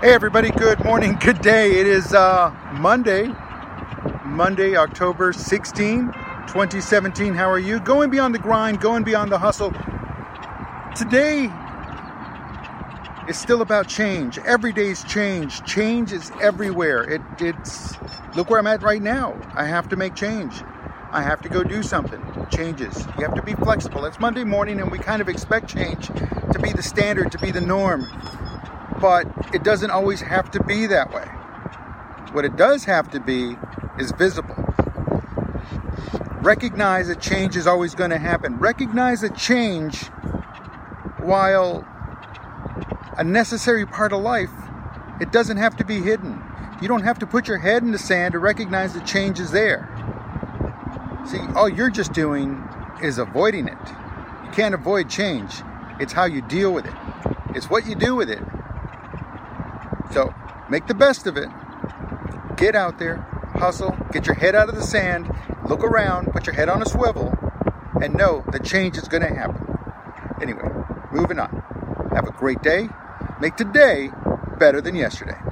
Hey everybody, good morning, good day. It is Monday, October 16, 2017. How are you? Going beyond the grind, going beyond the hustle. Today is still about change. Every day's change. Change is everywhere. It's look where I'm at right now. I have to make change. I have to go do something. Changes. You have to be flexible. It's Monday morning and we kind of expect change to be the standard, to be the norm. But it doesn't always have to be that way. What it does have to be is visible. Recognize that change is always going to happen. Recognize that change, while a necessary part of life, it doesn't have to be hidden. You don't have to put your head in the sand to recognize that change is there. See, all you're just doing is avoiding it. You can't avoid change. It's how you deal with it. It's what you do with it. So, make the best of it. Get out there, hustle, get your head out of the sand, look around, put your head on a swivel, and know that change is going to happen. Anyway, moving on. Have a great day. Make today better than yesterday.